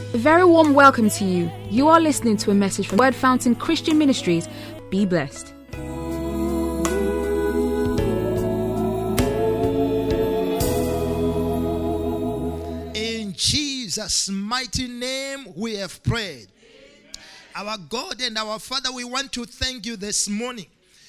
A very warm welcome to you. You are listening to a message from Word Fountain Christian Ministries. Be blessed. In Jesus' mighty name we have prayed. Our God and our Father, we want to thank you this morning.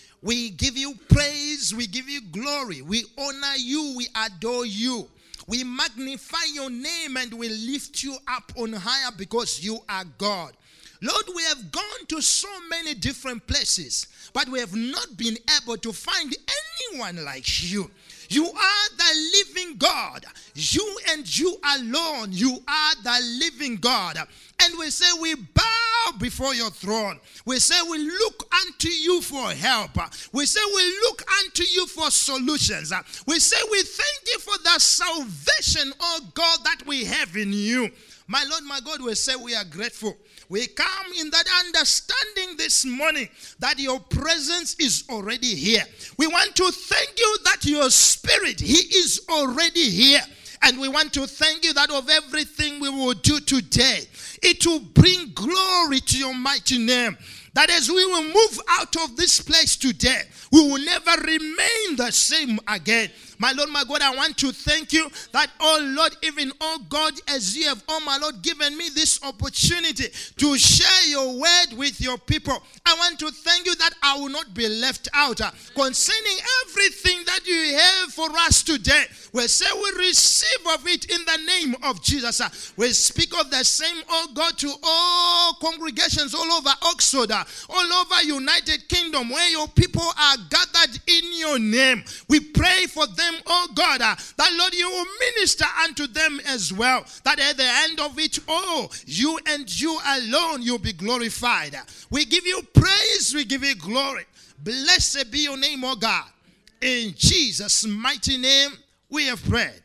We give you praise, we give you glory, we honor you, we adore you. We magnify your name and we lift you up on higher because you are God. Lord, we have gone to so many different places, but we have not been able to find anyone like you. You are the living God. You and you alone. You are the living God. And we say we bow before your throne. We say we look unto you for help. We say we look unto you for solutions. We say we thank you for the salvation, oh God, that we have in you. My Lord, my God, we say we are grateful. We come in that understanding this morning that your presence is already here. We want to thank you that your spirit, he is already here. And we want to thank you that of everything we will do today, it will bring glory to your mighty name. That as we will move out of this place today, we will never remain the same again. My Lord, my God, I want to thank you that, oh Lord, even, oh God, as you have, oh my Lord, given me this opportunity to share your word with your people, I want to thank you that I will not be left out concerning everything that you have for us today. We say we receive of it in the name of Jesus. We speak of the same, oh God, to all congregations all over Oxford, all over United Kingdom, where your people are gathered in your name. We pray for them, oh God, that Lord, you will minister unto them as well. That at the end of it all, you and you alone, you'll be glorified. We give you praise, we give you glory. Blessed be your name, oh God. In Jesus' mighty name, we have prayed.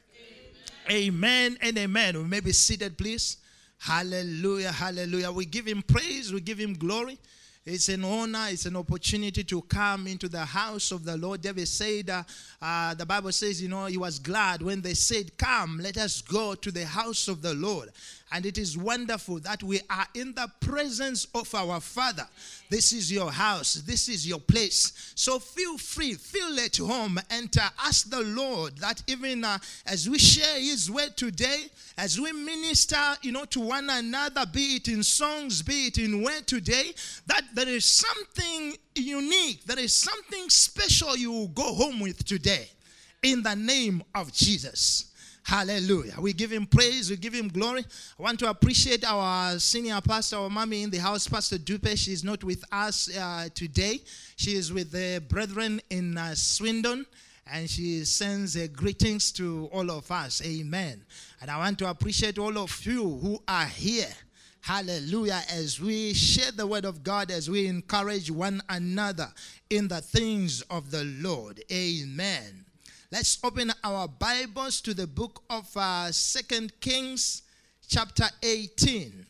Amen and amen. We may be seated, please. Hallelujah, hallelujah. We give him praise, we give him glory. It's an honor, it's an opportunity to come into the house of the Lord. David said, the Bible says, he was glad when they said, come, let us go to the house of the Lord. And it is wonderful that we are in the presence of our Father. This is your house. This is your place. So feel free, feel at home, and ask the Lord that even as we share his word today, as we minister, to one another, be it in songs, be it in word today, that there is something unique, there is something special you will go home with today in the name of Jesus. Hallelujah. We give him praise. We give him glory. I want to appreciate our senior pastor, our mommy in the house, Pastor Dupe. She is not with us today. She is with the brethren in Swindon. And she sends greetings to all of us. Amen. And I want to appreciate all of you who are here. Hallelujah. As we share the word of God, as we encourage one another in the things of the Lord. Amen. Let's open our Bibles to the book of 2 Kings chapter 18.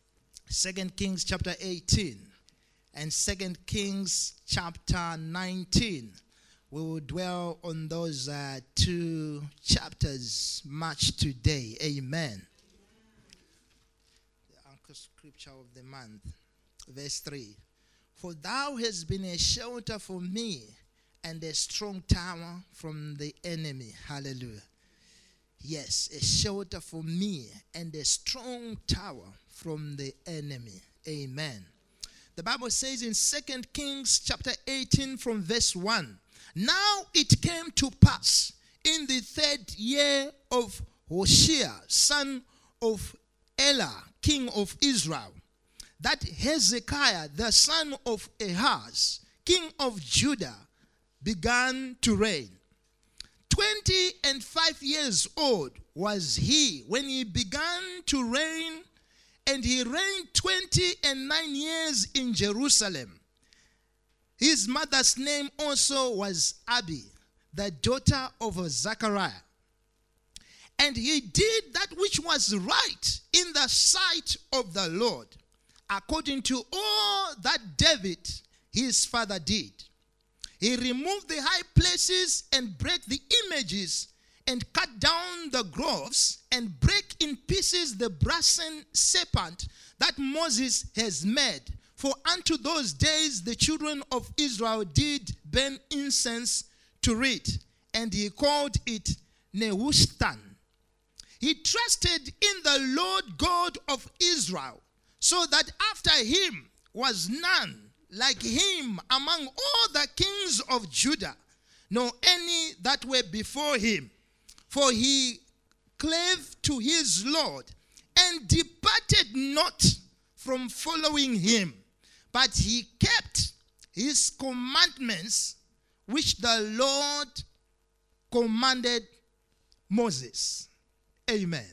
2 Kings chapter 18 and 2 Kings chapter 19. We will dwell on those two chapters much today. Amen. The anchor scripture of the month, verse 3. For thou hast been a shelter for me, and a strong tower from the enemy. Hallelujah. Yes, a shelter for me and a strong tower from the enemy. Amen. The Bible says in 2 Kings chapter 18 from verse 1. Now it came to pass in the 3rd year of Hoshea, son of Elah, king of Israel, that Hezekiah, the son of Ahaz, king of Judah, began to reign. 25 years old was he when he began to reign, and he reigned 29 years in Jerusalem. His mother's name also was Abi, the daughter of Zechariah. And he did that which was right in the sight of the Lord, according to all that David, his father, did. He removed the high places and broke the images and cut down the groves and break in pieces the brazen serpent that Moses has made. For unto those days the children of Israel did burn incense to it, and he called it Nehushtan. He trusted in the Lord God of Israel, so that after him was none like him among all the kings of Judah, nor any that were before him. For he clave to his Lord, and departed not from following him, but he kept his commandments, which the Lord commanded Moses. Amen.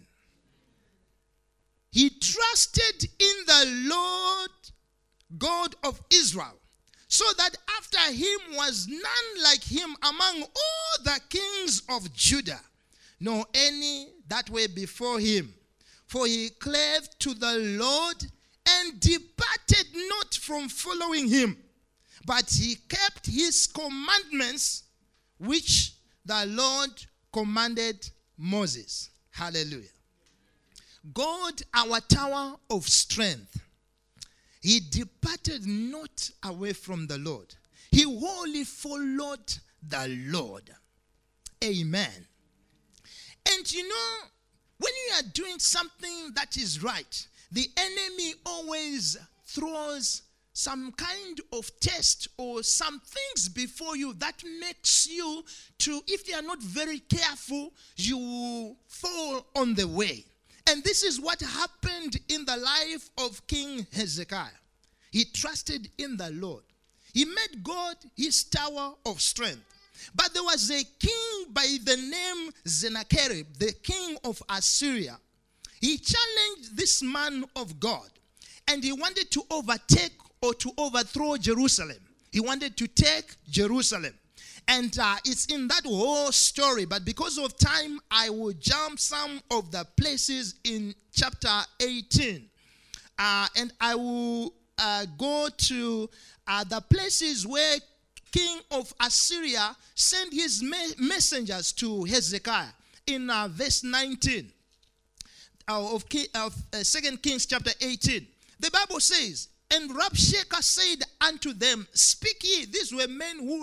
He trusted in the Lord God of Israel, so that after him was none like him among all the kings of Judah, nor any that were before him. For he clave to the Lord, and departed not from following him, but he kept his commandments, which the Lord commanded Moses. Hallelujah. God, our tower of strength, he departed not away from the Lord. He wholly followed the Lord. Amen. And you know, when you are doing something that is right, the enemy always throws some kind of test or some things before you that makes you to, if you are not very careful, you will fall on the way. And this is what happened in the life of King Hezekiah. He trusted in the Lord. He made God his tower of strength. But there was a king by the name Sennacherib, the king of Assyria. He challenged this man of God, and he wanted to overtake or to overthrow Jerusalem. He wanted to take Jerusalem. And it's in that whole story, but because of time, I will jump some of the places in chapter 18. And I will go to the places where king of Assyria sent his messengers to Hezekiah in verse 19 of 2 Kings chapter 18. The Bible says, and Rabshakeh said unto them, speak ye. These were men who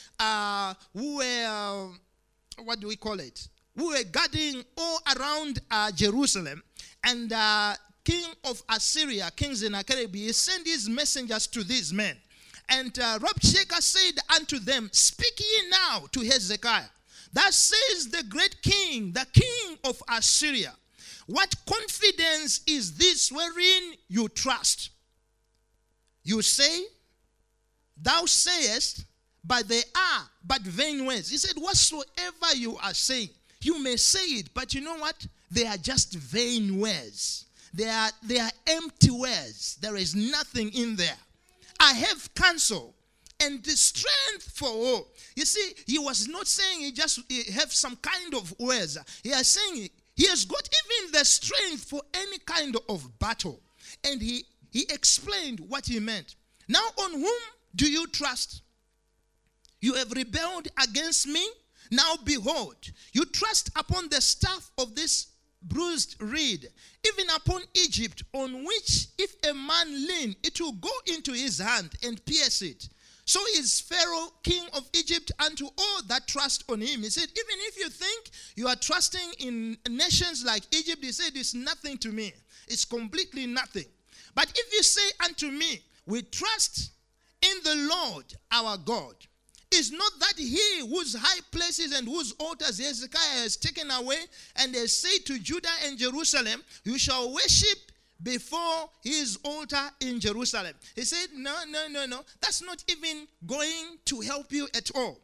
were what do we call it? Who were guarding all around Jerusalem. And king of Assyria, King Sennacherib, he sent his messengers to these men. And Rabshakeh said unto them, speak ye now to Hezekiah. Thus says the great king, the king of Assyria, what confidence is this wherein you trust? You say, thou sayest, but they are but vain words. He said, whatsoever you are saying, you may say it, but you know what? They are just vain words. They are empty words. There is nothing in there. I have counsel and the strength for all. You see, he was not saying he have some kind of words. He is saying he has got even the strength for any kind of battle. And he explained what he meant. Now on whom do you trust? You have rebelled against me. Now behold, you trust upon the staff of this bruised reed, even upon Egypt, on which if a man lean, it will go into his hand and pierce it. So is Pharaoh, king of Egypt, unto all that trust on him. He said, even if you think you are trusting in nations like Egypt, he said, it's nothing to me. It's completely nothing. But if you say unto me, we trust in the Lord our God, is not that he whose high places and whose altars Hezekiah has taken away, and has said to Judah and Jerusalem, you shall worship before his altar in Jerusalem. He said, no. That's not even going to help you at all.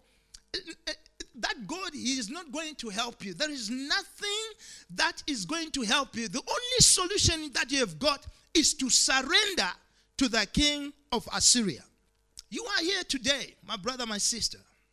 That God, he is not going to help you. There is nothing that is going to help you. The only solution that you have got is to surrender to the king of Assyria. You are here today, my brother, my sister.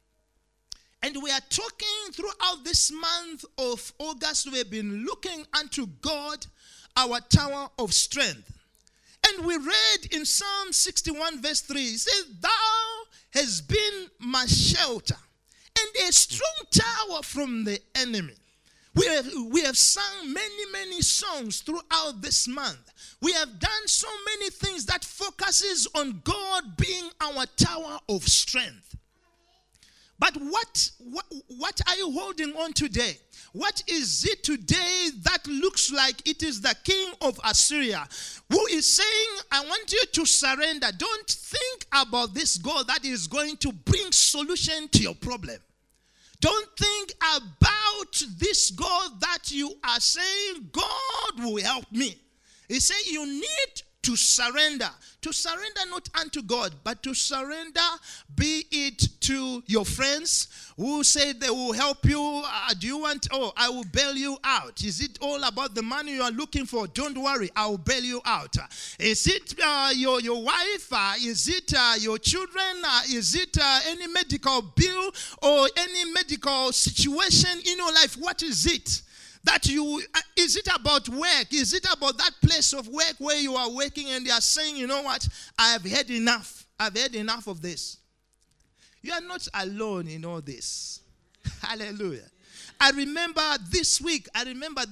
And we are talking throughout this month of August. We have been looking unto God, our tower of strength. And we read in Psalm 61 verse 3, it says, thou hast been my shelter and a strong tower from the enemy. We have sung many songs throughout this month. We have done so many things that focuses on God being our tower of strength. But what are you holding on today? What is it today that looks like it is the king of Assyria who is saying, I want you to surrender. Don't think about this God that is going to bring solution to your problem. Don't think about this God that you are saying, God will help me. He said you need to surrender. To surrender not unto God, but to surrender, be it to your friends who say they will help you. Do you want, I will bail you out. Is it all about the money you are looking for? Don't worry, I will bail you out. Is it your wife? Is it your children? Is it any medical bill or any medical situation in your life? What is it? Is it about work? Is it about that place of work where you are working and they are saying, you know what, I have had enough. I've had enough of this. You are not alone in all this. Hallelujah. I remember this week, I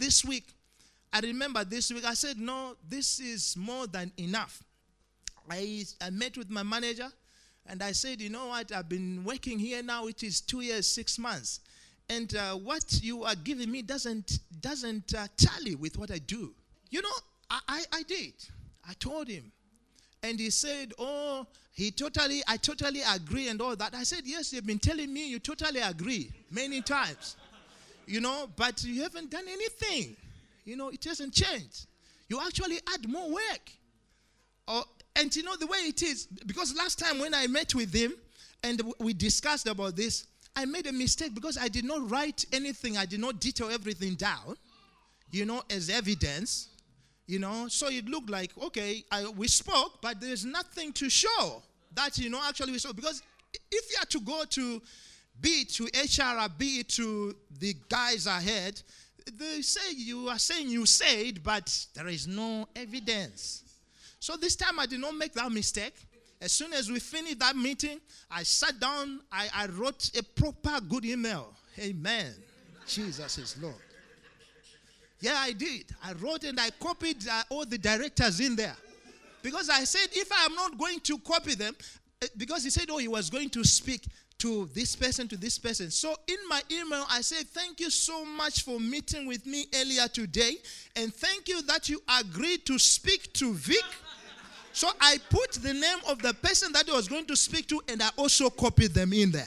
said, no, this is more than enough. I met with my manager and I said, you know what, I've been working here now, it is 2 years, 6 months. And what you are giving me doesn't tally with what I do. You know, I did. I told him. And he said, I totally agree and all that. I said, yes, you've been telling me you totally agree many times. You know, but you haven't done anything. You know, it hasn't changed. You actually add more work. And you know the way it is, because last time when I met with him and we discussed about this, I made a mistake because I did not write anything. I did not detail everything down, you know, as evidence, you know. So it looked like, okay, we spoke, but there's nothing to show that, you know, actually we spoke. Because if you had to go to, be it to HR or be it to the guys ahead, they say you are saying you said, but there is no evidence. So this time I did not make that mistake. As soon as we finished that meeting, I sat down, I wrote a proper good email. Amen. Jesus is Lord. Yeah, I did. I wrote and I copied all the directors in there. Because I said, if I am not going to copy them, because he said, he was going to speak to this person, to this person. So in my email, I said, thank you so much for meeting with me earlier today. And thank you that you agreed to speak to Vic. So I put the name of the person that I was going to speak to, and I also copied them in there.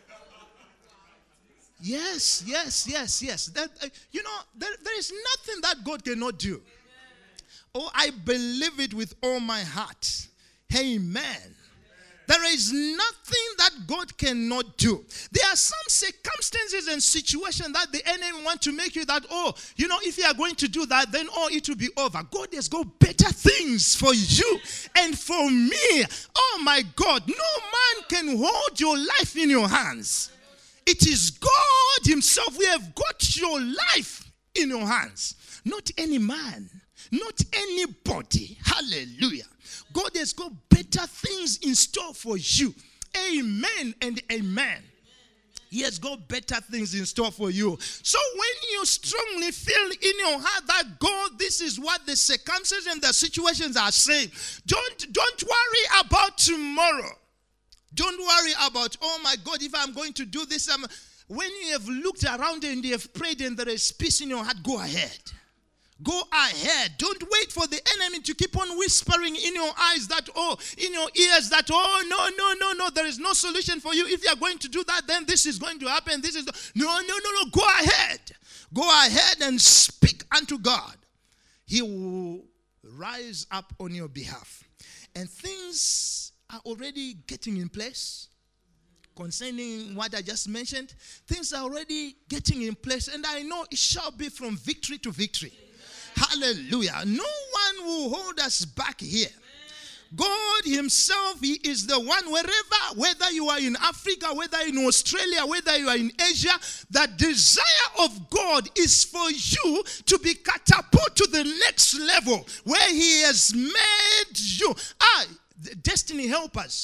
Yes. That, you know, there is nothing that God cannot do. I believe it with all my heart. Amen. There is nothing that God cannot do. There are some circumstances and situations that the enemy want to make you that, you know, if you are going to do that, then it will be over. God has got better things for you and for me. Oh my God, no man can hold your life in your hands. It is God himself. We have got your life in your hands. Not any man, not anybody. Hallelujah. God has got better things in store for you. Amen and amen. He has got better things in store for you. So when you strongly feel in your heart that God, this is what the circumstances and the situations are saying, don't worry about tomorrow. Don't worry about, oh my God, if I'm going to do this. When you have looked around and you have prayed and there is peace in your heart, go ahead. Go ahead. Don't wait for the enemy to keep on whispering in your eyes that, in your ears that, no, there is no solution for you. If you are going to do that, then this is going to happen. This is no. Go ahead. Go ahead and speak unto God. He will rise up on your behalf. And things are already getting in place. Concerning what I just mentioned, things are already getting in place. And I know it shall be from victory to victory. Hallelujah. No one will hold us back here. God himself, he is the one whether you are in Africa, whether in Australia, whether you are in Asia, the desire of God is for you to be catapulted to the next level where he has made you. Destiny helpers.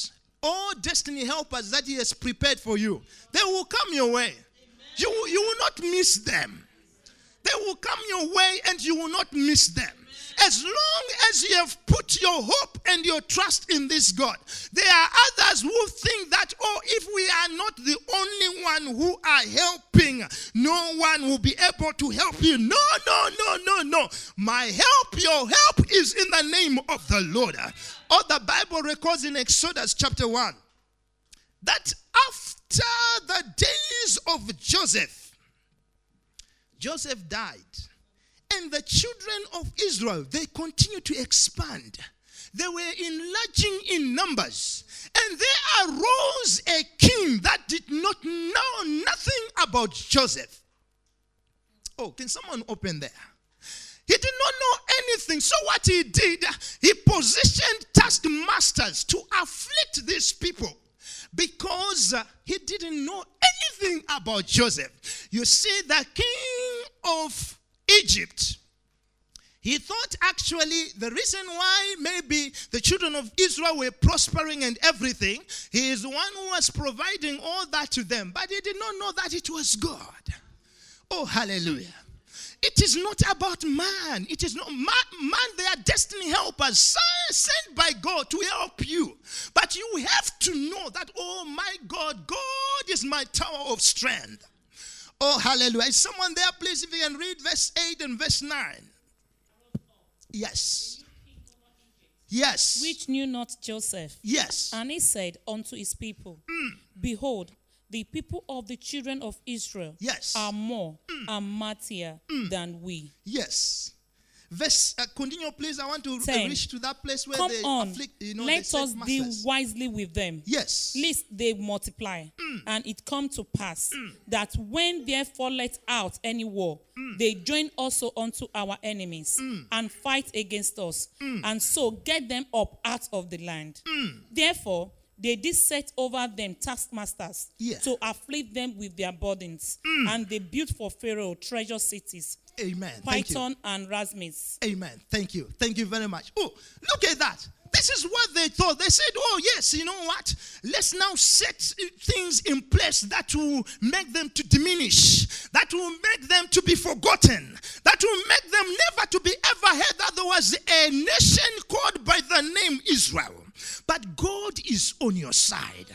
all destiny helpers that he has prepared for you, they will come your way. You will not miss them. They will come your way and you will not miss them. As long as you have put your hope and your trust in this God, there are others who think that, oh, if we are not the only one who are helping, no one will be able to help you. No. My help, your help is in the name of the Lord. Oh, the Bible records in Exodus chapter 1 that after the days of Joseph died. And the children of Israel, they continued to expand. They were enlarging in numbers. And there arose a king that did not know nothing about Joseph. Oh, can someone open there? He did not know anything. So what he did, he positioned taskmasters to afflict these people, because he didn't know anything about Joseph. You see, the king of Egypt, he thought actually the reason why maybe the children of Israel were prospering and everything, he is the one who was providing all that to them. But he did not know that it was God. Oh, hallelujah. It is not about man. It is not man. They are destiny helpers sent by God to help you. But you have to know that, oh my God, God is my tower of strength. Oh, hallelujah. Is someone there, please, if you can read verse 8 and verse 9. Yes. Yes. Which knew not Joseph. Yes. And he said unto his people, Behold, the people of the children of Israel are more and mightier than we. Yes. Verse, continue, please. I want to 10. reach to that place where Come they on, afflict, let us deal wisely with them. Yes. Lest they multiply. And it come to pass that when there falleth out any war, they join also unto our enemies and fight against us, and so get them up out of the land. Therefore, they did set over them taskmasters to afflict them with their burdens. And they built for Pharaoh treasure cities. Amen. Python and Rasmis. Amen. Thank you. Thank you very much. Oh, look at that. This is what they thought. They said, oh, yes, you know what? Let's now set things in place that will make them to diminish, that will make them to be forgotten, that will make them never to be ever heard that there was a nation called by the name Israel. But God is on your side.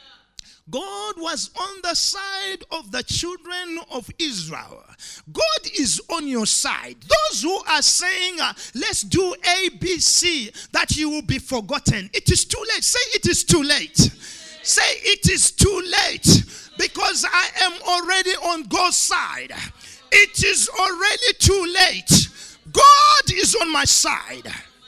God was on the side of the children of Israel. God is on your side. Those who are saying, let's do A, B, C, that you will be forgotten. It is too late. Say it is too late. Say it is too late, because I am already on God's side. It is already too late. God is on my side.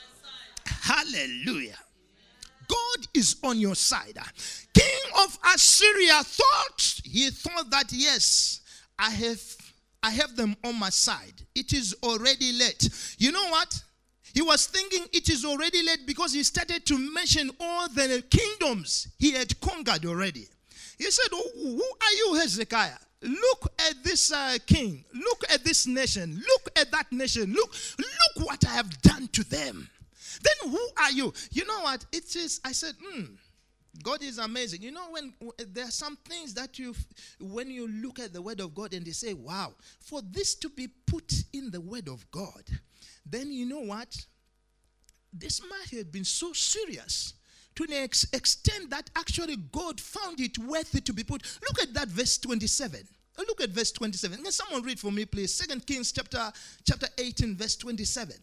Hallelujah. God is on your side. King of Assyria thought that yes, I have them on my side. It is already late. You know what? He was thinking it is already late because he started to mention all the kingdoms he had conquered already. He said, oh, who are you, Hezekiah? Look at this king. Look at this nation. Look at that nation. Look what I have done to them. Then who are you? You know what? It is, I said, God is amazing. You know, when there are some things that when you look at the word of God and they say, wow, for this to be put in the word of God, then you know what? This matter had been so serious to an extent that actually God found it worthy to be put. Look at that verse 27. Look at verse 27. Can someone read for me, please? 2 Kings chapter 18, verse 27.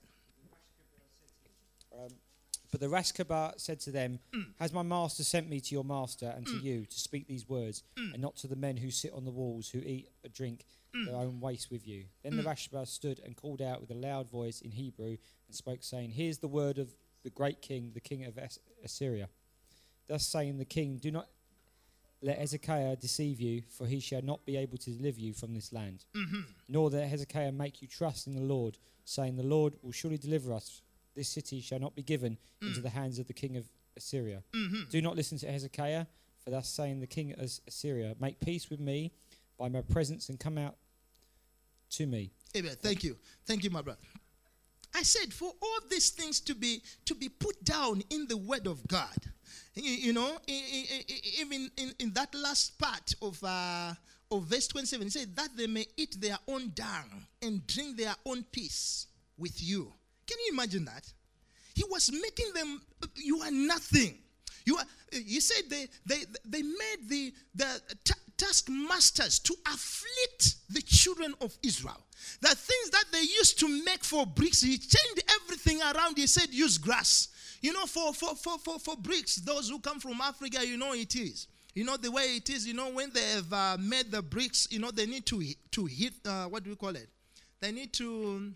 But the Rashkabah said to them, Has my master sent me to your master and to you to speak these words, and not to the men who sit on the walls, who eat or drink their own waste with you? Then the Rashkabah stood and called out with a loud voice in Hebrew and spoke, saying, Here's the word of the great king, the king of Assyria. Thus saying the king, Do not let Hezekiah deceive you, for he shall not be able to deliver you from this land. Nor let Hezekiah make you trust in the Lord, saying, The Lord will surely deliver us. This city shall not be given into the hands of the king of Assyria. Do not listen to Hezekiah, for thus saying the king of Assyria, Make peace with me by my presence and come out to me. Amen. Thank you. Thank you, my brother. I said, for all these things to be put down in the word of God, You know, even in that last part of verse 27, it said that they may eat their own dung and drink their own piss with you. Can you imagine that? He was making them, you are nothing. He said they made the taskmasters to afflict the children of Israel. The things that they used to make for bricks, he changed everything around. He said use grass. You know, for bricks, those who come from Africa, you know it is. You know the way it is, you know, when they have made the bricks, you know, they need to hit, what do we call it? They need to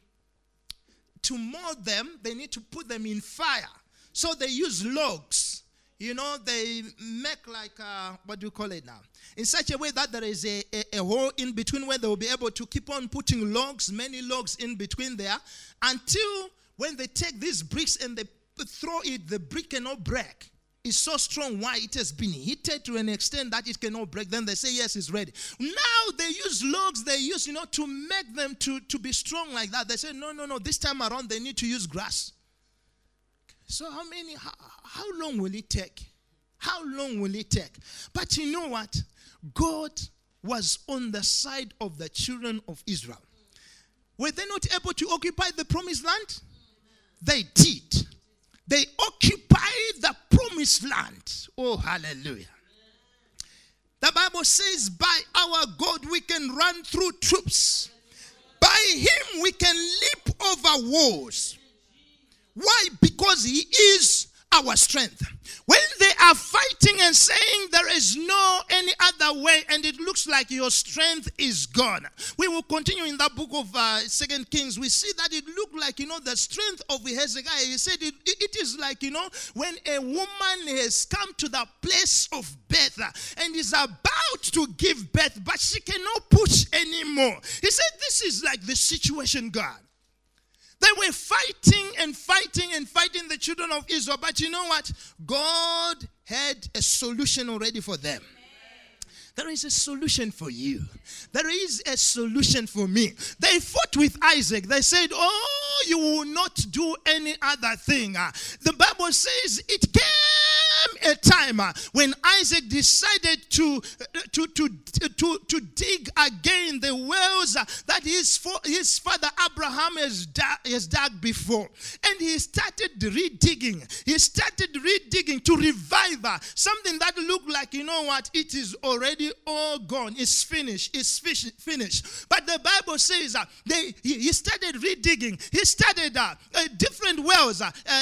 mold them, they need to put them in fire. So they use logs. You know, they make like, what do you call it now? In such a way that there is a hole in between where they will be able to keep on putting logs, many logs in between there, until when they take these bricks and they throw it, the brick cannot break. It's so strong. Why? It has been heated to an extent that it cannot break. Then they say, yes, it's ready. Now they use logs, they use, you know, to make them to be strong like that. They say, no, this time around they need to use grass. So how long will it take? How long will it take? But you know what? God was on the side of the children of Israel. Were they not able to occupy the promised land? They did. They occupied the promised land. Oh, hallelujah. The Bible says, by our God we can run through troops. By him we can leap over walls. Why? Because he is our strength. When they are fighting and saying there is no any other way and it looks like your strength is gone. We will continue in that book of 2 Kings. We see that it looked like, you know, the strength of Hezekiah. He said it is like, you know, when a woman has come to the place of birth and is about to give birth, but she cannot push anymore. He said this is like the situation, God. They were fighting and fighting and fighting the children of Israel. But you know what? God had a solution already for them. There is a solution for you. There is a solution for me. They fought with Isaac. They said, oh, you will not do any other thing. The Bible says it came a time when Isaac decided to dig again the wells that his father Abraham has dug before. And he started redigging. He started redigging to revive something that looked like, you know what, it is already all gone. It's finished. It's finished. But the Bible says he started redigging. He started different wells.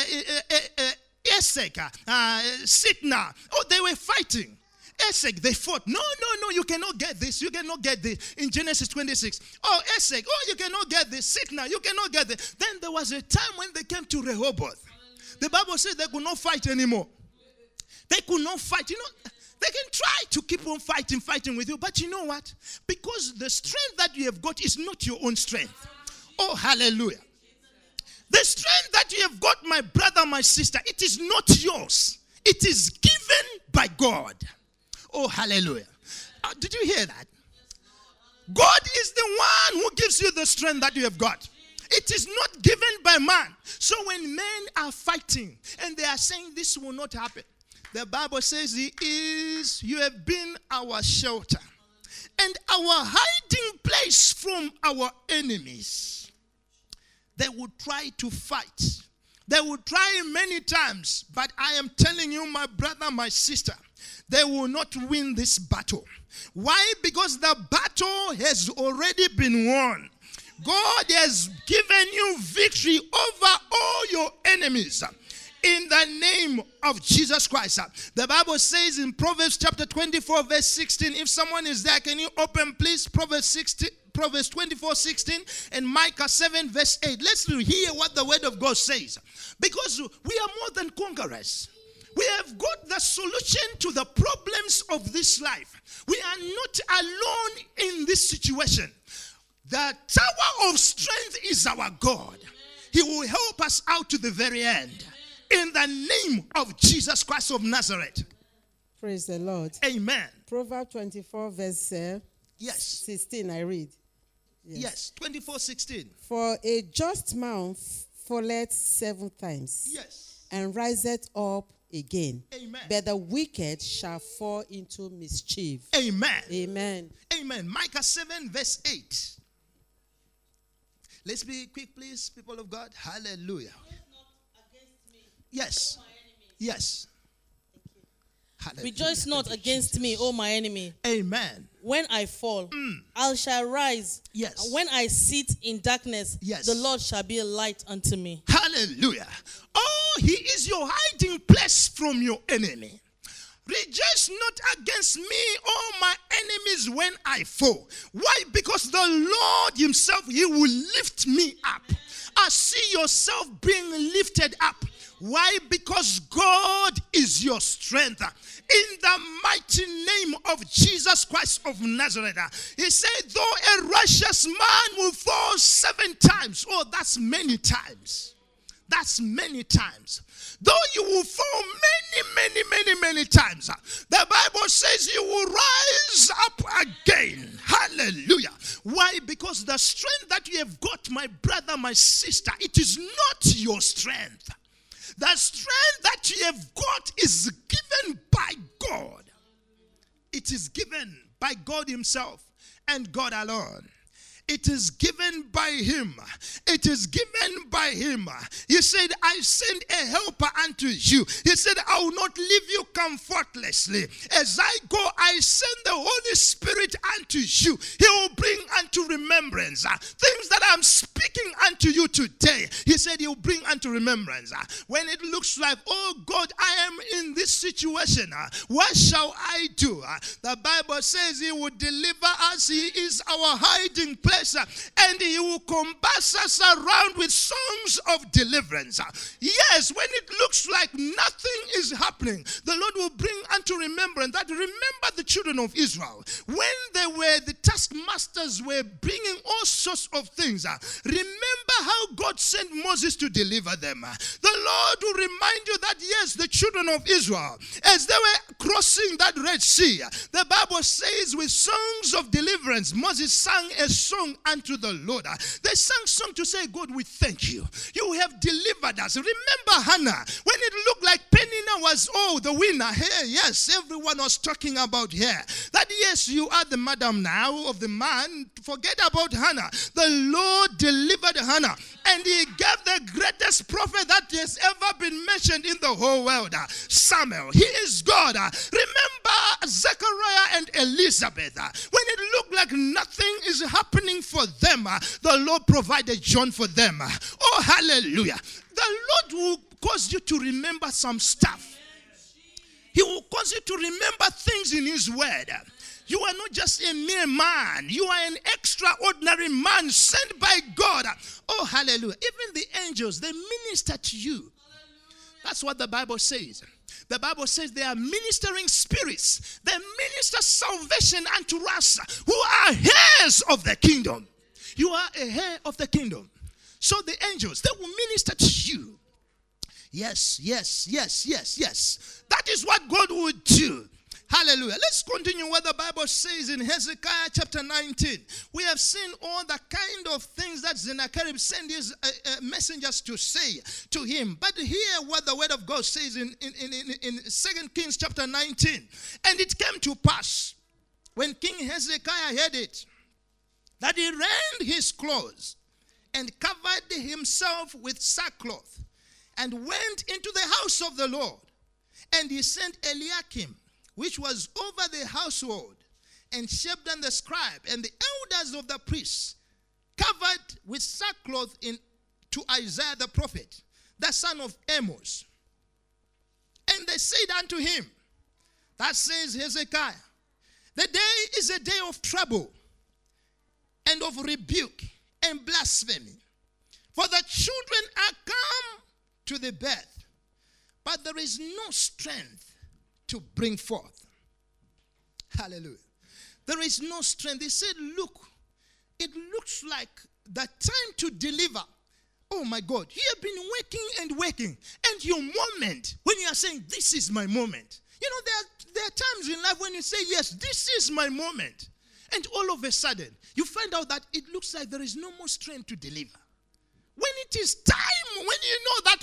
Esek, Sitna. Oh, they were fighting. Esek, they fought. No, you cannot get this. You cannot get this. In Genesis 26. Oh, Esek, oh, you cannot get this. Sitna, you cannot get this. Then there was a time when they came to Rehoboth. The Bible said they could not fight anymore. They could not fight. You know, they can try to keep on fighting with you. But you know what? Because the strength that you have got is not your own strength. Oh, hallelujah. The strength that you have got, my brother, my sister, it is not yours. It is given by God. Oh, hallelujah. Did you hear that? God is the one who gives you the strength that you have got. It is not given by man. So when men are fighting and they are saying this will not happen, the Bible says you have been our shelter and our hiding place from our enemies. They will try to fight. They will try many times. But I am telling you, my brother, my sister, they will not win this battle. Why? Because the battle has already been won. God has given you victory over all your enemies. In the name of Jesus Christ. The Bible says in Proverbs chapter 24 verse 16. If someone is there, can you open please Proverbs 24:16 and Micah 7 verse 8. Let's hear what the word of God says. Because we are more than conquerors. We have got the solution to the problems of this life. We are not alone in this situation. The tower of strength is our God. He will help us out to the very end. In the name of Jesus Christ of Nazareth. Praise the Lord. Amen. Proverbs 24 verse 16 I read. Yes, 24:16. For a just man falleth 7 times. Yes. and riseth up again. Amen. But the wicked shall fall into mischief. Amen. Amen. Amen. Micah 7 verse 8. Let's be quick, please, people of God. Hallelujah. Yes. Yes. Hallelujah. Rejoice not against me, O my enemy. Amen. When I fall, I shall rise. Yes. When I sit in darkness, yes, the Lord shall be a light unto me. Hallelujah. Oh, he is your hiding place from your enemy. Rejoice not against me, all my enemies, when I fall. Why? Because the Lord himself, he will lift me up. I see yourself being lifted up. Why? Because God is your strength. In the mighty name of Jesus Christ of Nazareth. He said, though a righteous man will fall 7 times. Oh, that's many times. That's many times. Though you will fall many times. The Bible says you will rise up again. Hallelujah. Why? Because the strength that you have got, my brother, my sister, it is not your strength. The strength that you have got is given by God. It is given by God himself and God alone. It is given by him. It is given by him. He said, I send a helper unto you. He said, I will not leave you comfortlessly. As I go, I send the Holy Spirit unto you. He will bring unto remembrance things that I'm speaking unto you today. He said he will bring unto remembrance. When it looks like, oh God, I am in this situation. What shall I do? The Bible says he will deliver us. He is our hiding place. And he will compass us around with songs of deliverance. Yes, when it looks like nothing is happening, the Lord will bring unto remembrance that remember the children of Israel. When the taskmasters were bringing all sorts of things, remember how God sent Moses to deliver them. The Lord will remind you that yes, the children of Israel, as they were crossing that Red Sea, the Bible says with songs of deliverance, Moses sang a song unto the Lord. They sang song to say, God, we thank you. You have delivered us. Remember Hannah, when it looked like Peninnah was, the winner. Hey, yes, everyone was talking about her. That yes, you are the madam now of the man. Forget about Hannah. The Lord delivered Hannah. And he gave the greatest prophet that has ever been mentioned in the whole world, Samuel. He is God. Remember Zechariah and Elizabeth. When it looked like nothing is happening for them, the Lord provided John for them. Oh, hallelujah. The Lord will cause you to remember some stuff. He will cause you to remember things in his word. You are not just a mere man. You are an extraordinary man sent by God. Oh, hallelujah. Even the angels, they minister to you. That's what the Bible says. The Bible says they are ministering spirits. They minister salvation unto us who are heirs of the kingdom. You are a heir of the kingdom. So the angels, they will minister to you. Yes. That is what God would do. Hallelujah. Let's continue what the Bible says in Hezekiah chapter 19. We have seen all the kind of things that Sennacherib sent his messengers to say to him. But hear what the word of God says in 2 Kings chapter 19. And it came to pass, when King Hezekiah heard it, that he rent his clothes and covered himself with sackcloth and went into the house of the Lord. And he sent Eliakim, which was over the household, and Shebdan the scribe, and the elders of the priests, covered with sackcloth to Isaiah the prophet, the son of Amos. And they said unto him, that says Hezekiah, the day is a day of trouble, and of rebuke, and blasphemy. For the children are come to the birth, but there is no strength to bring forth. Hallelujah. There is no strength. They said, look, it looks like the time to deliver. Oh my God, you have been working. And your moment, when you are saying, this is my moment. You know, there are times in life when you say, yes, this is my moment. And all of a sudden, you find out that it looks like there is no more strength to deliver. When it is time, when you know that, oh no,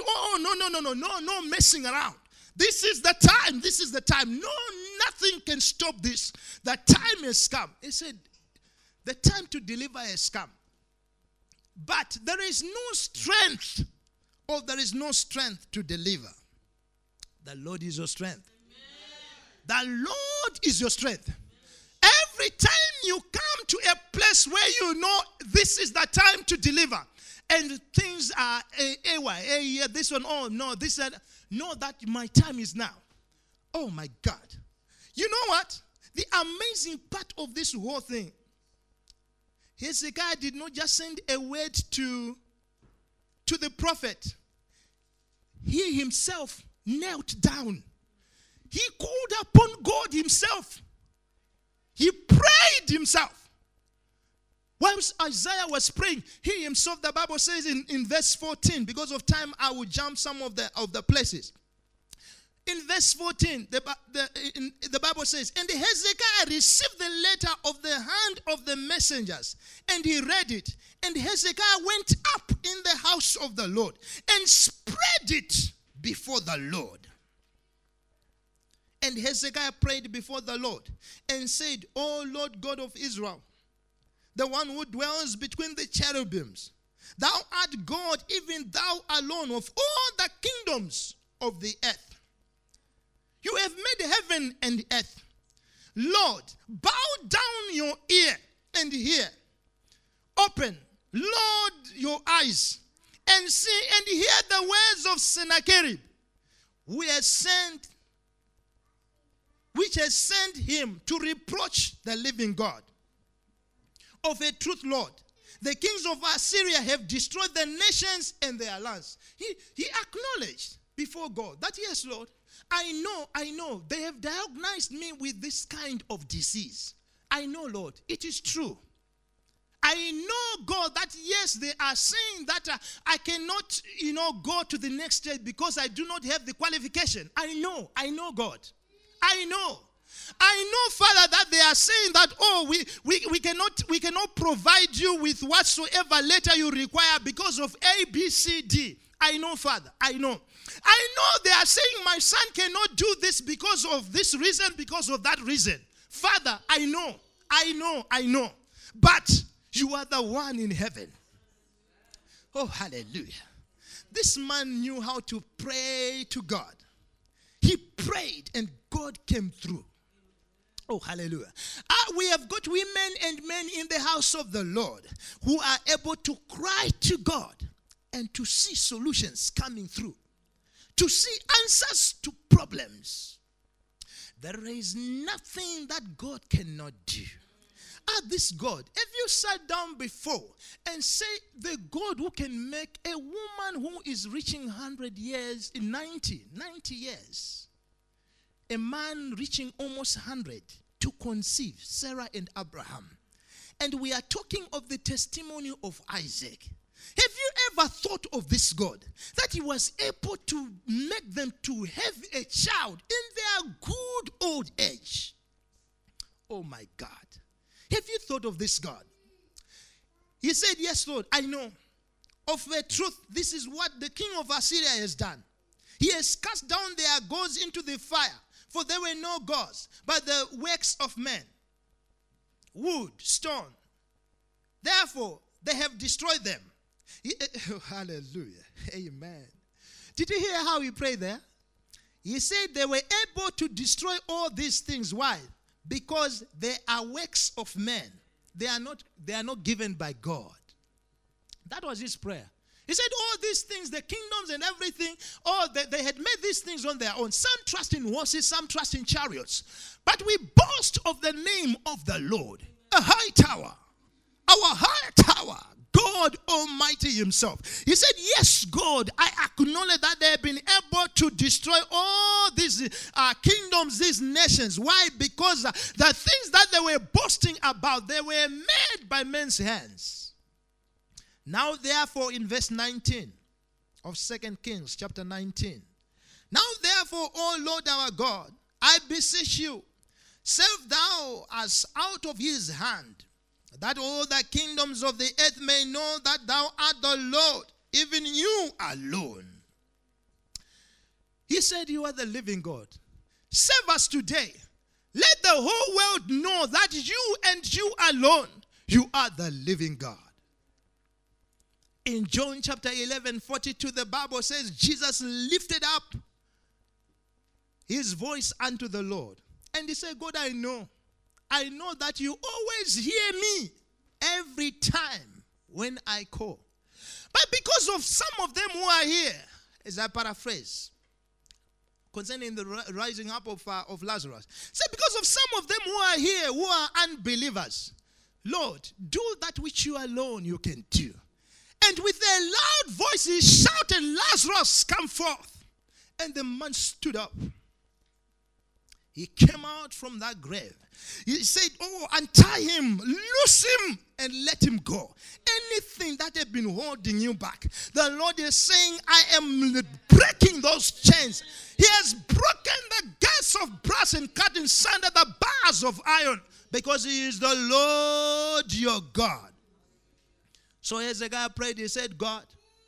No messing around. This is the time. This is the time. No, nothing can stop this. The time has come. He said, the time to deliver has come. But there is no strength, or there is no strength to deliver. The Lord is your strength. Amen. The Lord is your strength. Every time you come to a place where you know this is the time to deliver, and things are this one, oh no, this and know that my time is now. Oh my God. You know what? The amazing part of this whole thing, Hezekiah did not just send a word to the prophet. He himself knelt down. He called upon God himself. He prayed himself. Whilst Isaiah was praying, he himself, the Bible says in verse 14, because of time I will jump some of the places. In verse 14, the Bible says, and Hezekiah received the letter of the hand of the messengers, and he read it. And Hezekiah went up in the house of the Lord and spread it before the Lord. And Hezekiah prayed before the Lord and said, O Lord God of Israel, the one who dwells between the cherubims, thou art God, even thou alone, of all the kingdoms of the earth. You have made heaven and earth. Lord, bow down your ear and hear. Open, Lord, your eyes and see and hear the words of Sennacherib, which has sent him to reproach the living God. Of a truth, Lord, the kings of Assyria have destroyed the nations and their lands. He acknowledged before God that, yes, Lord, I know, they have diagnosed me with this kind of disease. I know, Lord, it is true. I know, God, that yes, they are saying that I cannot, go to the next stage because I do not have the qualification. I know, God. I know, Father, that they are saying that, we cannot provide you with whatsoever letter you require because of A, B, C, D. I know, Father, I know they are saying my son cannot do this because of this reason, because of that reason. Father, I know. But you are the one in heaven. Oh, hallelujah. This man knew how to pray to God. He prayed and God came through. Oh, hallelujah. We have got women and men in the house of the Lord who are able to cry to God and to see solutions coming through, to see answers to problems. There is nothing that God cannot do. This God, if you sat down before and say the God who can make a woman who is reaching 100 years, 90 years, a man reaching almost 100 to conceive, Sarah and Abraham. And we are talking of the testimony of Isaac. Have you ever thought of this God, that he was able to make them to have a child in their good old age? Oh my God. Have you thought of this God? He said, yes, Lord, I know. Of a truth, this is what the king of Assyria has done. He has cast down their gods into the fire, for there were no gods, but the works of men, wood, stone. Therefore, they have destroyed them. Hallelujah. Amen. Did you hear how he prayed there? He said they were able to destroy all these things. Why? Because they are works of men. They are not given by God. That was his prayer. He said all these things, the kingdoms and everything, they had made these things on their own. Some trust in horses, some trust in chariots. But we boast of the name of the Lord, a high tower, our high tower, God Almighty himself. He said, yes, God, I acknowledge that they have been able to destroy all these kingdoms, these nations. Why? Because the things that they were boasting about, they were made by men's hands. Now, therefore, in verse 19 of 2 Kings chapter 19. Now, therefore, O Lord our God, I beseech you, save thou us out of his hand, that all the kingdoms of the earth may know that thou art the Lord, even you alone. He said, you are the living God. Save us today. Let the whole world know that you and you alone, you are the living God. In John chapter 11:42, the Bible says, Jesus lifted up his voice unto the Lord. And he said, God, I know that you always hear me every time when I call. But because of some of them who are here, as I paraphrase, concerning the rising up of Lazarus, say because of some of them who are here, who are unbelievers, Lord, do that which you alone you can do. And with a loud voice he shouted, Lazarus, come forth. And the man stood up. He came out from that grave. He said, oh, untie him, loose him, and let him go. Anything that had been holding you back, the Lord is saying, I am breaking those chains. He has broken the gates of brass and cut in sunder the bars of iron, because he is the Lord your God. So Hezekiah prayed, he said, God,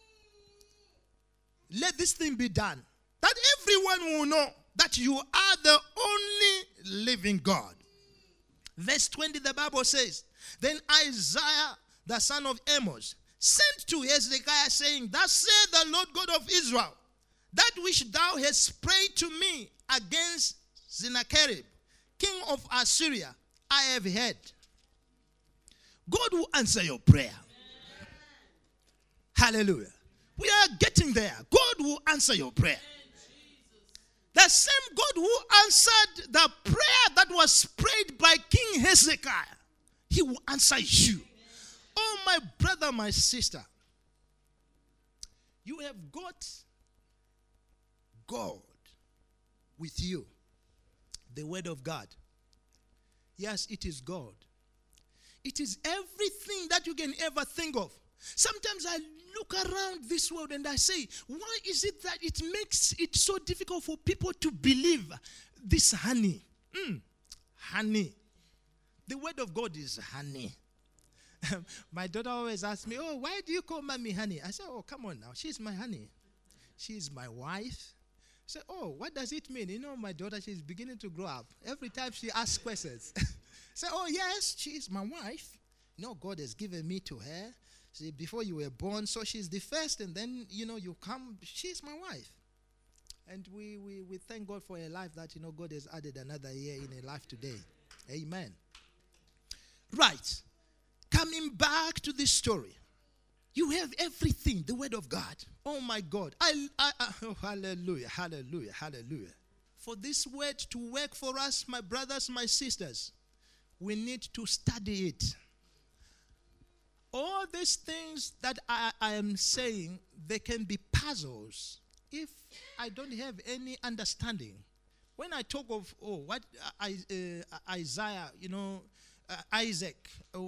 let this thing be done, that everyone will know that you are the only living God. Verse 20, the Bible says, then Isaiah, the son of Amos, sent to Hezekiah, saying, thus saith the Lord God of Israel, that which thou hast prayed to me against Sennacherib, king of Assyria, I have heard. God will answer your prayer. Hallelujah. We are getting there. God will answer your prayer. The same God who answered the prayer that was prayed by King Hezekiah, he will answer you. Oh, my brother, my sister, you have got God with you. The word of God. Yes, it is God. It is everything that you can ever think of. Sometimes I look around this world and I say, why is it that it makes it so difficult for people to believe this honey? Honey. The word of God is honey. My daughter always asks me, oh, why do you call mommy honey? I say, oh, come on now. She's my honey. She's my wife. I say, oh, what does it mean? You know, my daughter, she's beginning to grow up. Every time she asks questions. Say, oh, yes, she's my wife. No, God has given me to her. See, before you were born, so she's the first, and then, you come, she's my wife. And we thank God for a life that, God has added another year in a life today. Amen. Right. Coming back to this story. You have everything, the word of God. Oh, my God. Oh, hallelujah, hallelujah, hallelujah. For this word to work for us, my brothers, my sisters, we need to study it. All these things that I am saying, they can be puzzles if I don't have any understanding. When I talk of, Isaiah, Isaac,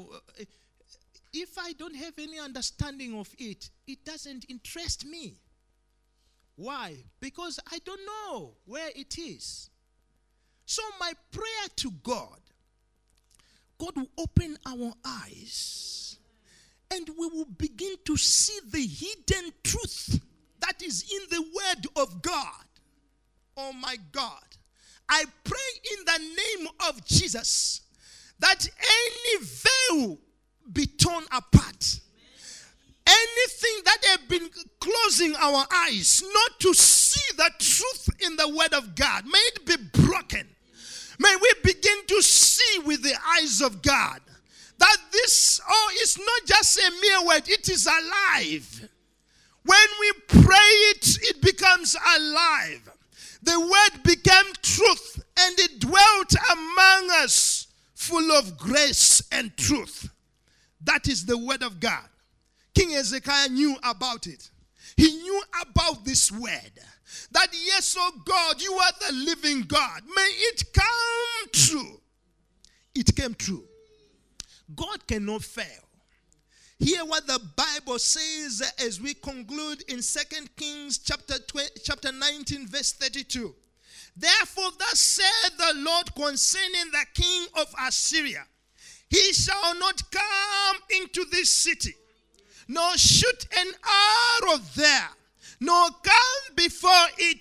if I don't have any understanding of it, it doesn't interest me. Why? Because I don't know where it is. So my prayer to God will open our eyes. And we will begin to see the hidden truth that is in the word of God. Oh my God. I pray in the name of Jesus that any veil be torn apart. Anything that have been closing our eyes not to see the truth in the word of God, may it be broken. May we begin to see with the eyes of God. That this, it's not just a mere word, it is alive. When we pray it, it becomes alive. The word became truth, and it dwelt among us, full of grace and truth. That is the word of God. King Hezekiah knew about it. He knew about this word. That yes, oh God, you are the living God. May it come true. It came true. God cannot fail. Hear what the Bible says as we conclude in 2 Kings chapter 19 verse 32. Therefore thus said the Lord concerning the king of Assyria, he shall not come into this city, nor shoot an arrow there, nor come before it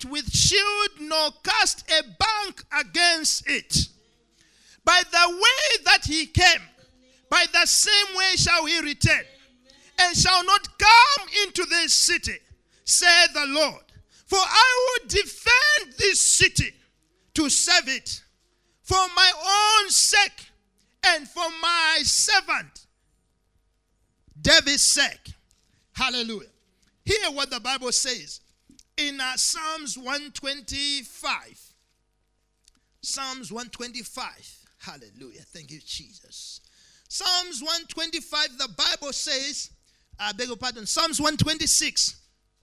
it with shield, nor cast a bank against it. By the way that he came, by the same way shall he return, and shall not come into this city, saith the Lord. For I will defend this city to save it for my own sake and for my servant David's sake. Hallelujah. Hear what the Bible says in Psalms 125. Psalms 125. Hallelujah. Thank you, Jesus. Psalms 125, the Bible says, I beg your pardon, Psalms 126.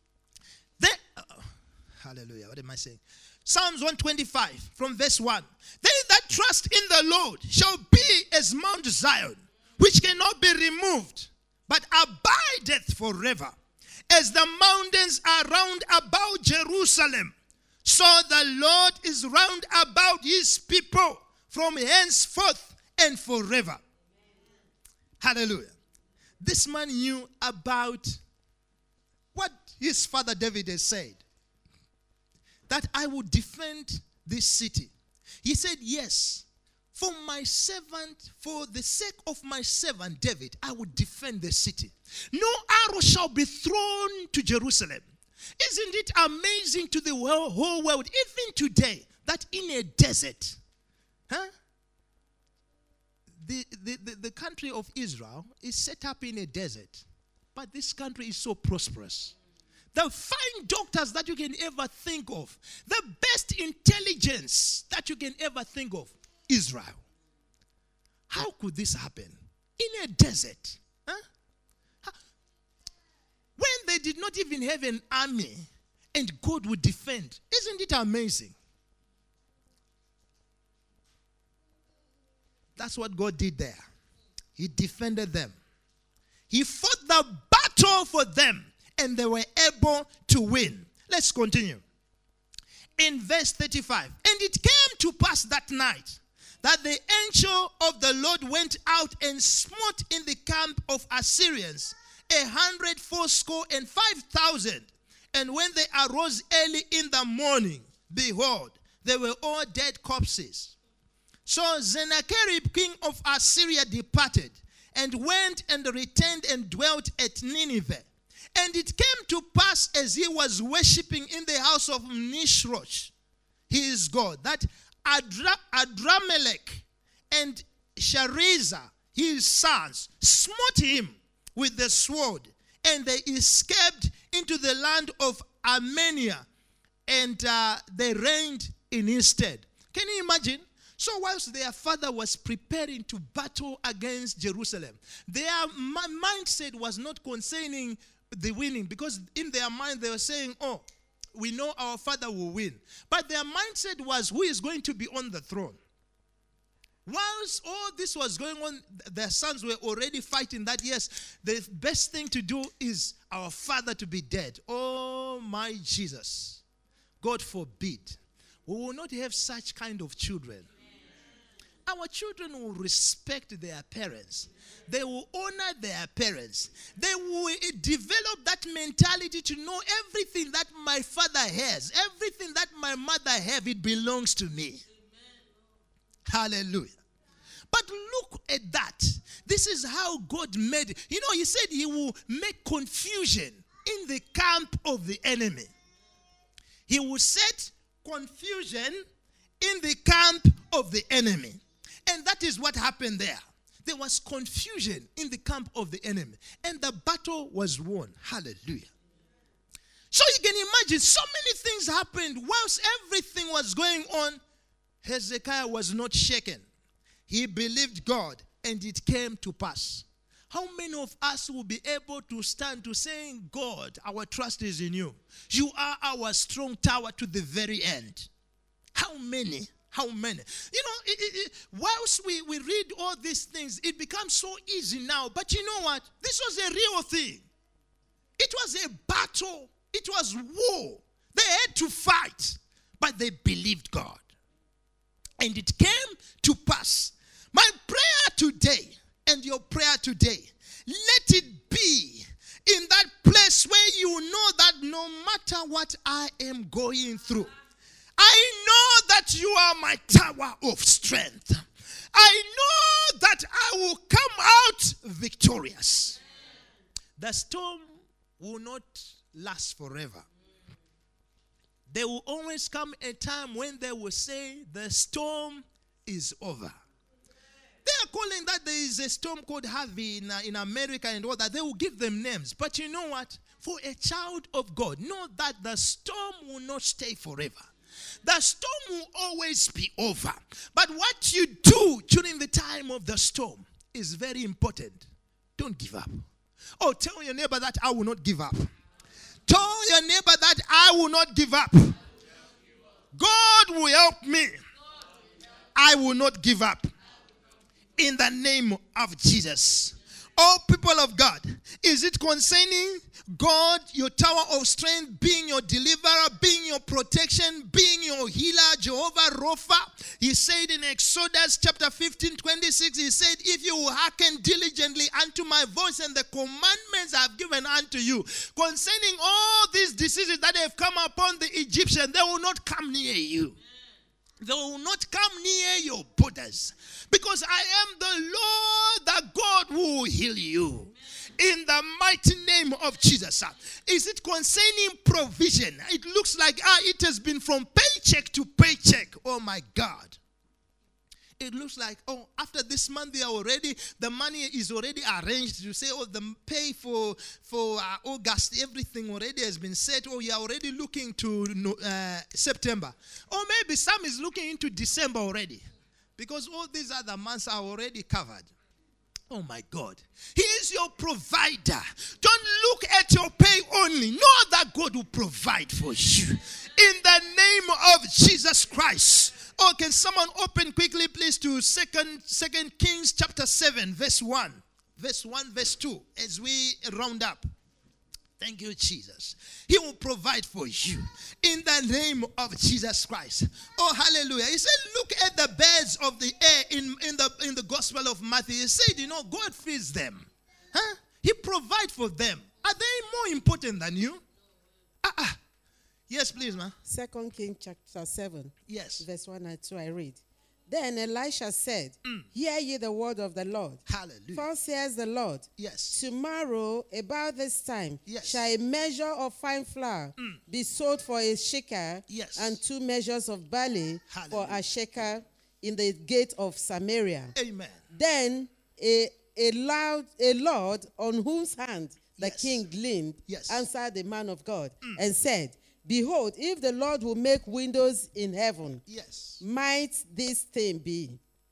Hallelujah. What am I saying? Psalms 125 from verse 1. They that trust in the Lord shall be as Mount Zion, which cannot be removed, but abideth forever. As the mountains are round about Jerusalem, so the Lord is round about his people from henceforth and forever. Hallelujah. This man knew about what his father David has said, that I will defend this city. He said, yes, for my servant, for the sake of my servant David, I will defend the city. No arrow shall be thrown to Jerusalem. Isn't it amazing to the whole world, even today, that in a desert, the country of Israel is set up in a desert, but this country is so prosperous. The fine doctors that you can ever think of, the best intelligence that you can ever think of, Israel. How could this happen? In a desert. When they did not even have an army and God would defend. Isn't it amazing? That's what God did there. He defended them. He fought the battle for them, and they were able to win. Let's continue. In verse 35, and it came to pass that night that the angel of the Lord went out and smote in the camp of Assyrians 185,000. And when they arose early in the morning, behold, they were all dead corpses. So Sennacherib, king of Assyria, departed and went and returned and dwelt at Nineveh. And it came to pass as he was worshipping in the house of Nishroch, his God, that Adramelech and Sharezer, his sons, smote him with the sword, and they escaped into the land of Armenia, and they reigned in his stead. Can you imagine? So whilst their father was preparing to battle against Jerusalem, their mindset was not concerning the winning, because in their mind they were saying, oh, we know our father will win. But their mindset was, who is going to be on the throne? Whilst all this was going on, their sons were already fighting that, yes, the best thing to do is our father to be dead. Oh my Jesus. God forbid. We will not have such kind of children. Our children will respect their parents. They will honor their parents. They will develop that mentality to know everything that my father has, everything that my mother have, it belongs to me. Amen. Hallelujah. But look at that. This is how God made it. You know, he said he will make confusion in the camp of the enemy. He will set confusion in the camp of the enemy. And that is what happened there. There was confusion in the camp of the enemy. And the battle was won. Hallelujah. So you can imagine so many things happened. Whilst everything was going on, Hezekiah was not shaken. He believed God, and it came to pass. How many of us will be able to stand to saying, God, our trust is in you. You are our strong tower to the very end. How many? How many? You know, whilst we read all these things, it becomes so easy now. But you know what? This was a real thing. It was a battle. It was war. They had to fight, but they believed God. And it came to pass. My prayer today and your prayer today, let it be In that place where you know that no matter what I am going through, I know that you are my tower of strength. I know that I will come out victorious. The storm will not last forever. There will always come a time when they will say the storm is over. They are calling that there is a storm called Harvey in America and all that. They will give them names. But you know what? For a child of God, know that the storm will not stay forever. The storm will always be over. But what you do during the time of the storm is very important. Don't give up. Oh, tell your neighbor that I will not give up. Tell your neighbor that I will not give up. God will help me. I will not give up. In the name of Jesus. Oh, people of God, is it concerning God, your tower of strength, being your deliverer, being your protection, being your healer, Jehovah Rapha? He said in Exodus chapter 15:26, he said, if you will hearken diligently unto my voice and the commandments I have given unto you, concerning all these diseases that have come upon the Egyptians, they will not come near you. They will not come near your borders. Because I am the Lord, the God who will heal you. In the mighty name of Jesus. Is it concerning provision? It looks like it has been from paycheck to paycheck. Oh my God. It looks like, after this month the money is already arranged. You say, the pay for August, everything already has been set. You're already looking to September. Or maybe some is looking into December already. Because all these other months are already covered. Oh my God. He is your provider. Don't look at your pay only. Know that God will provide for you. In the name of Jesus Christ. Oh, can someone open quickly, please, to Second Kings chapter 7, verse 1. Verse 1, verse 2, as we round up. Thank you, Jesus. He will provide for you in the name of Jesus Christ. Oh, hallelujah. He said, look at the birds of the air in the Gospel of Matthew. He said, God feeds them. Huh? He provides for them. Are they more important than you? Yes, please, ma'am. 2 Kings chapter 7. Yes. Verse 1 and 2, I read. Then Elisha said, hear ye the word of the Lord. Hallelujah. For says the Lord, yes, tomorrow about this time yes, shall a measure of fine flour be sold for a shekel, yes, and 2 measures of barley hallelujah, for a shekel in the gate of Samaria. Amen. Then a Lord on whose hand the yes, king leaned yes, answered the man of God and said, behold, if the Lord will make windows in heaven, yes, might this thing be?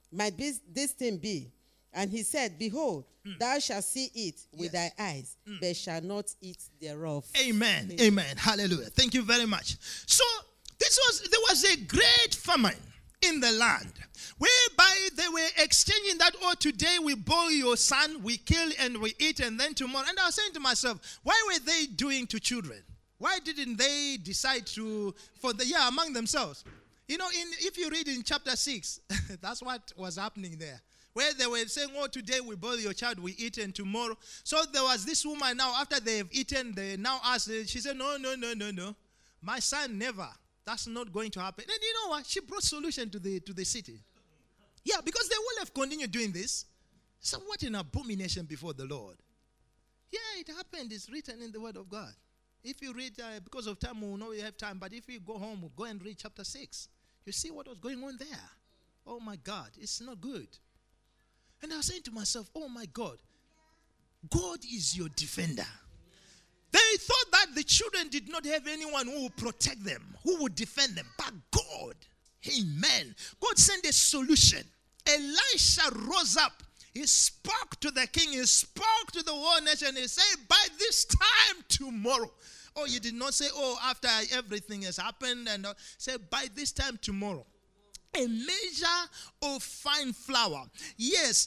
And he said, behold, thou shalt see it with yes, thy eyes, but shalt not eat thereof. Amen. Amen. Hallelujah. Thank you very much. So there was a great famine in the land, whereby they were exchanging that, today we boil your son, we kill and we eat, and then tomorrow. And I was saying to myself, why were they doing to children? Why didn't they decide among themselves? If you read in chapter 6, that's what was happening there. Where they were saying, today we boil your child, we eat, and tomorrow. So there was this woman now, after they have eaten, they now asked, she said, no. My son never. That's not going to happen. And you know what? She brought solution to the city. Yeah, because they will have continued doing this. So what an abomination before the Lord. Yeah, it happened. It's written in the word of God. If you read, because of time, we will know we have time. But if you go home, we'll go and read chapter 6. You see what was going on there. Oh my God, it's not good. And I was saying to myself, oh my God, God is your defender. They thought that the children did not have anyone who would protect them, who would defend them. But God, amen. God sent a solution. Elisha rose up. He spoke to the king. He spoke to the whole nation. He said, by this time tomorrow. Oh, he did not say, after everything has happened. And say, by this time tomorrow. A measure of fine flour. Yes,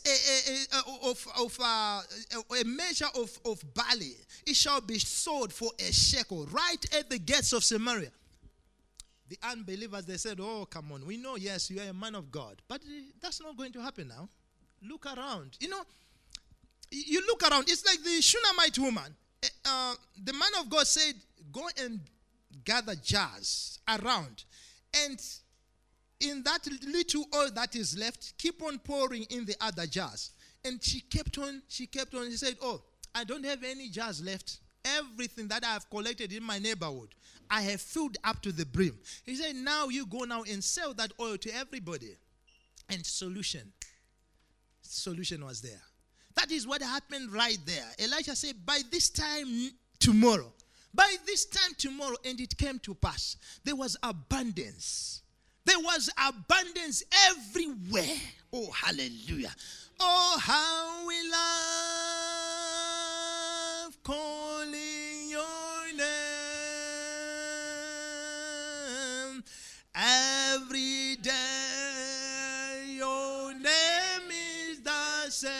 a measure of barley. It shall be sold for a shekel right at the gates of Samaria. The unbelievers, they said, come on. We know, yes, you are a man of God. But that's not going to happen now. Look around. You look around. It's like the Shunammite woman. the man of God said, go and gather jars around. And in that little oil that is left, keep on pouring in the other jars. And she kept on. She said, oh, I don't have any jars left. Everything that I have collected in my neighborhood, I have filled up to the brim. He said, now you go now and sell that oil to everybody. And solution was there. That is what happened right there. Elisha said, by this time tomorrow, and it came to pass, there was abundance. There was abundance everywhere. Oh, hallelujah. Oh, how we love calling your name. Every day your name is the same.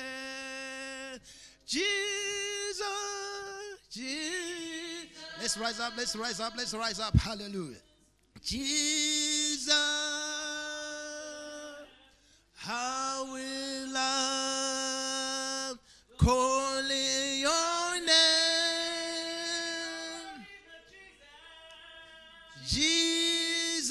Jesus, Jesus. Let's rise up. Hallelujah. Jesus, how we love calling your name. Jesus,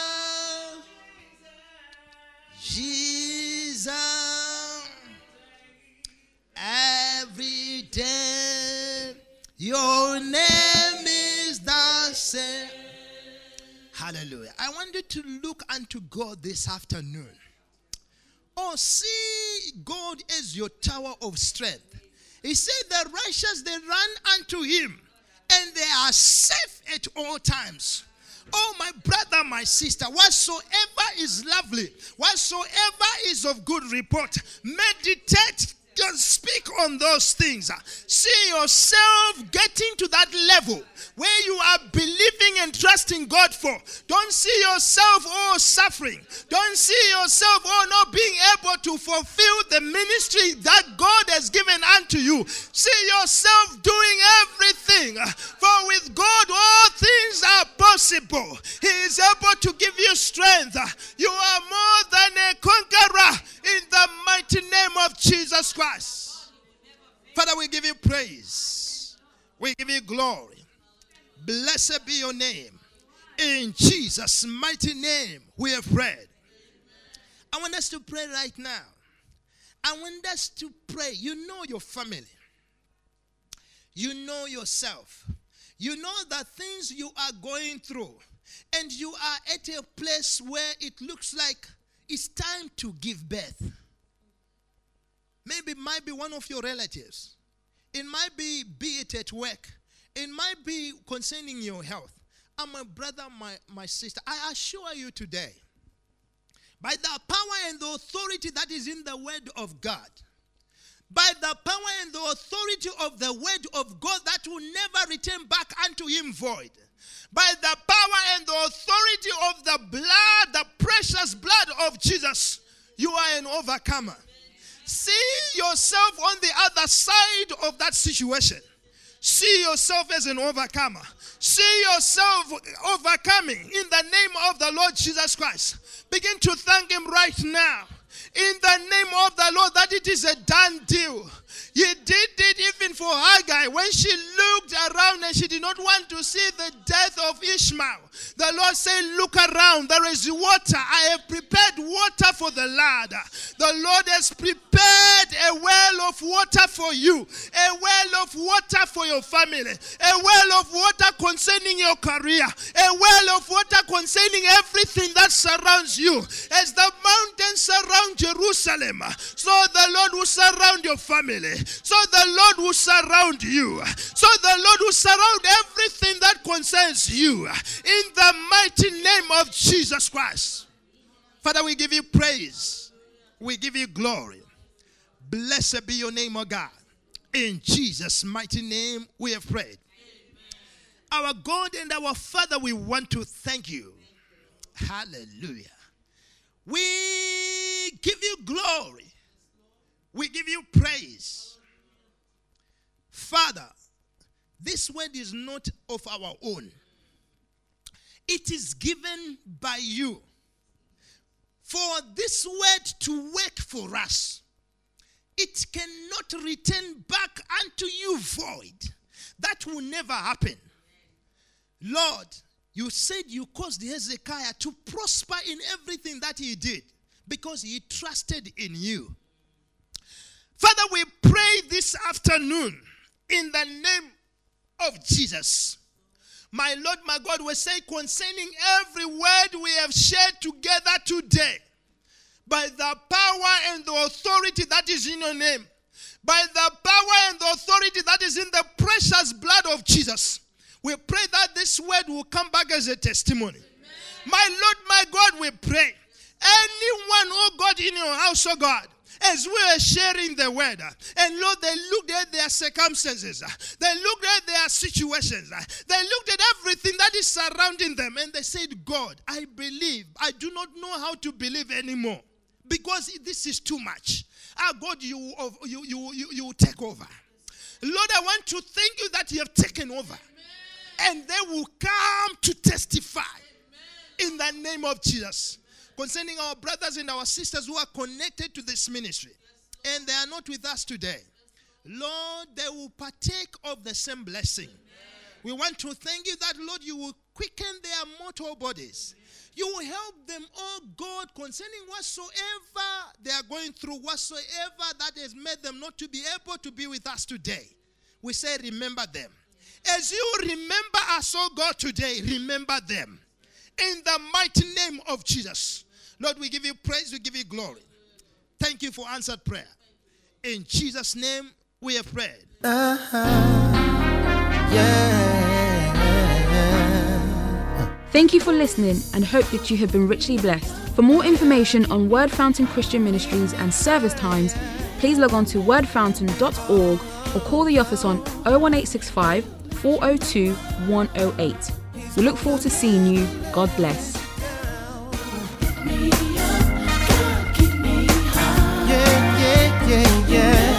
every day your name is the same. Hallelujah. I want you to look unto God this afternoon. Oh, see God as your tower of strength. He said the righteous, they run unto him and they are safe at all times. Oh, my brother, my sister, whatsoever is lovely, whatsoever is of good report, meditate. Just speak on those things. See yourself getting to that level where you are believing and trusting God for. Don't see yourself suffering. Don't see yourself not being able to fulfill the ministry that God has given unto you. See yourself doing everything. For with God all things are possible. He is able to give you strength. You are more than a conqueror in the mighty name of Jesus Christ. Father, we give you praise. We give you glory. Blessed be your name. In Jesus' mighty name, we have prayed. I want us to pray right now. I want us to pray. You know your family. You know yourself. You know the things you are going through. And you are at a place where it looks like it's time to give birth. Maybe it might be one of your relatives. It might be it at work. It might be concerning your health. And my brother, my sister, I assure you today, by the power and the authority that is in the word of God, by the power and the authority of the word of God that will never return back unto him void, by the power and the authority of the blood, the precious blood of Jesus, you are an overcomer. See yourself on the other side of that situation. See yourself as an overcomer. See yourself overcoming in the name of the Lord Jesus Christ. Begin to thank him right now. In the name of the Lord, that it is a done deal. He did it even for Hagar when she looked around and she did not want to see the death of Ishmael. The Lord said, look around, there is water. I have prepared water for the land. The Lord has prepared a well of water for you, a well of water for your family, a well of water concerning your career, a well of water concerning everything that surrounds you. As the mountains surround Jerusalem, so the Lord will surround your family. So the Lord will surround you. So the Lord will surround everything that concerns you. In the mighty name of Jesus Christ. Father, we give you praise. We give you glory. Blessed be your name, O God. In Jesus' mighty name we have prayed. Amen. Our God and our Father, we want to thank you. Hallelujah. We give you glory. We give you praise. Father, this word is not of our own. It is given by you. For this word to work for us, it cannot return back unto you void. That will never happen. Lord, you said you caused Hezekiah to prosper in everything that he did because he trusted in you. Father, we pray this afternoon in the name of Jesus. My Lord, my God, we say concerning every word we have shared together today, by the power and the authority that is in your name, by the power and the authority that is in the precious blood of Jesus, we pray that this word will come back as a testimony. Amen. My Lord, my God, we pray. Anyone, oh God, in your house, oh God, as we are sharing the word, and Lord, they looked at their circumstances, they looked at their situations, they looked at everything that is surrounding them, and they said, God, I believe. I do not know how to believe anymore because this is too much. God, you take over. Lord, I want to thank you that you have taken over. And they will come to testify in the name of Jesus. Concerning our brothers and our sisters who are connected to this ministry, and they are not with us today, Lord, they will partake of the same blessing. We want to thank you that, Lord, you will quicken their mortal bodies. You will help them, oh God, concerning whatsoever they are going through, whatsoever that has made them not to be able to be with us today. We say, remember them. As you remember us, oh God, today, remember them. In the mighty name of Jesus. Lord, we give you praise, we give you glory. Thank you for answered prayer. In Jesus' name, we have prayed. Thank you for listening and hope that you have been richly blessed. For more information on Word Fountain Christian Ministries and service times, please log on to wordfountain.org or call the office on 01865 402 108. We look forward to seeing you. God bless. Yeah.